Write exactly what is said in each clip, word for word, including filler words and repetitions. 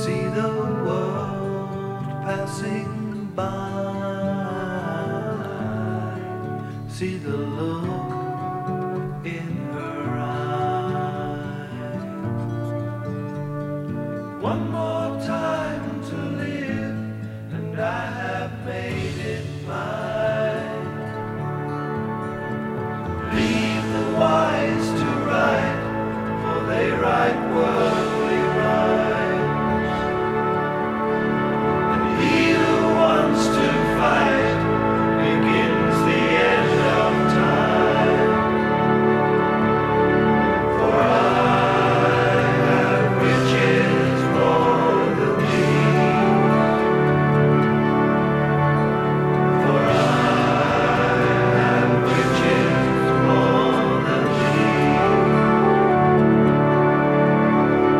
See the world passing by. See the look in her eyes. One more time to live, and I have made it mine. Leave the wise to write, for they write worldly rhymes. And he who wants to fight begins the end of time. For I have riches more than these. For I have riches more than these.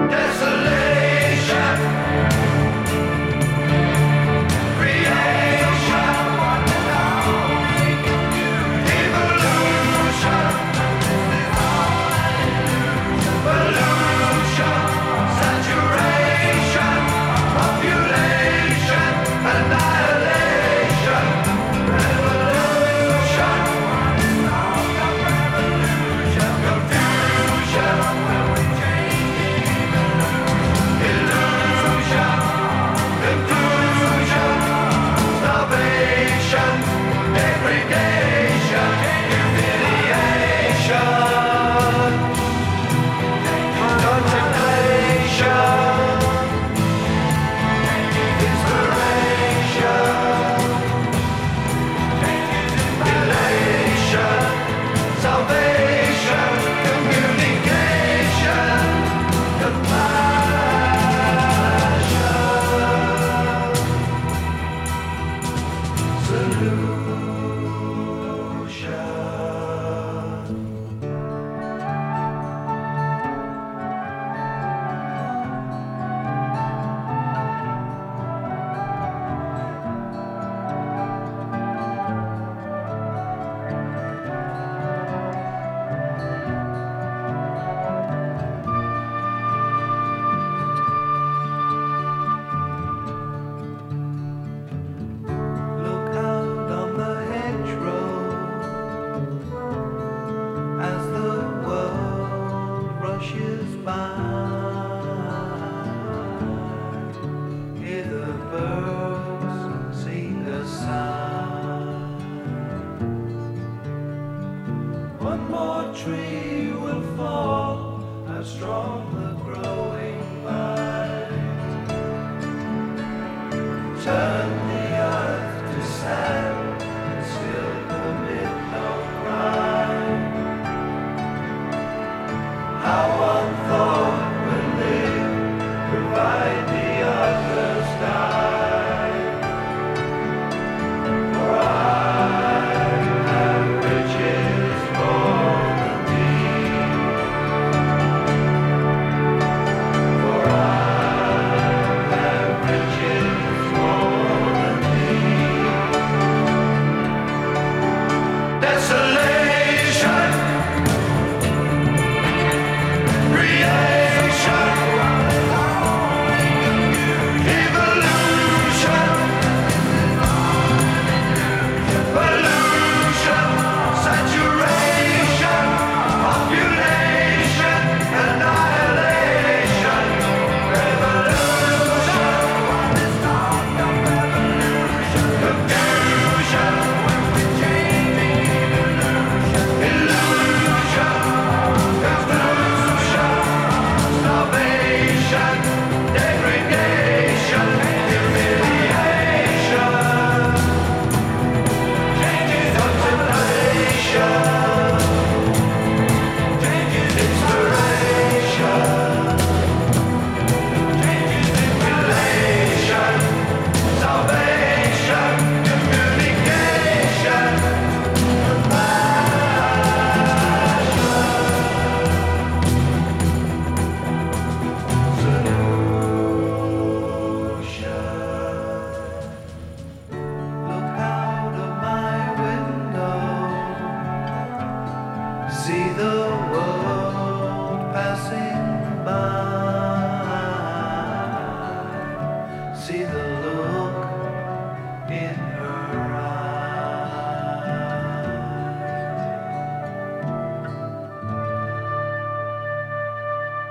the